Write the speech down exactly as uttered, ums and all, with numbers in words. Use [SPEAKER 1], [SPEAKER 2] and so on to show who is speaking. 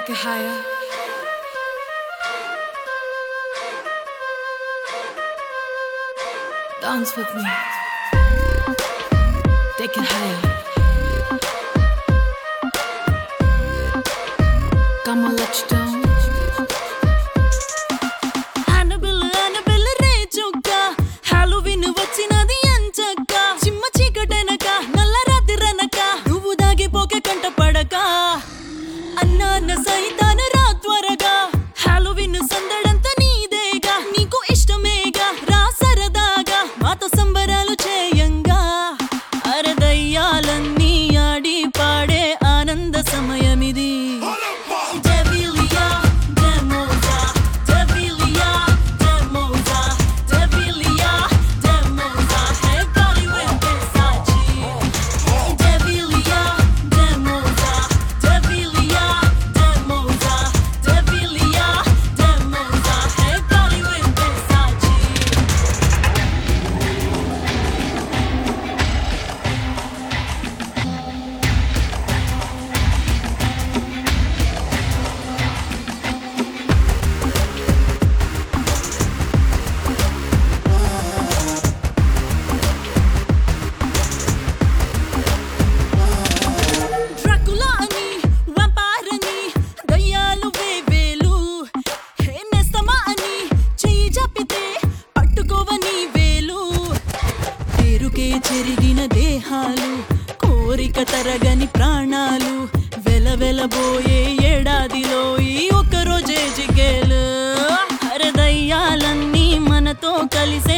[SPEAKER 1] Take it higher. Dance with me. Take it higher. Come on, let's down.
[SPEAKER 2] Annabelle, Annabelle, రేచుక్క Halloween వచ్చినది ఎంచక్క చిమ్మ చీకటెనక నల్ల రాత్రిరనక నువ్వు దాగిపోకే కంట పడక అన్నాన్న సైతాన రా త్వరగా Halloween సందడంత నీదేగా నీకు ఇష్టమేగా రా సరదాగా మాతో సంబరాలు చేయంగా అరదయ్యాలన్నీ ఆడి పాడే ఆనంద సమయమిది చెరిగిన దేహాలు కోరిక తరగని ప్రాణాలు వెలవెలబోయే ఏడాదిలో ఈ ఒక్క రోజే జిగేలు అరదయ్యాలన్నీ మనతో కలిసే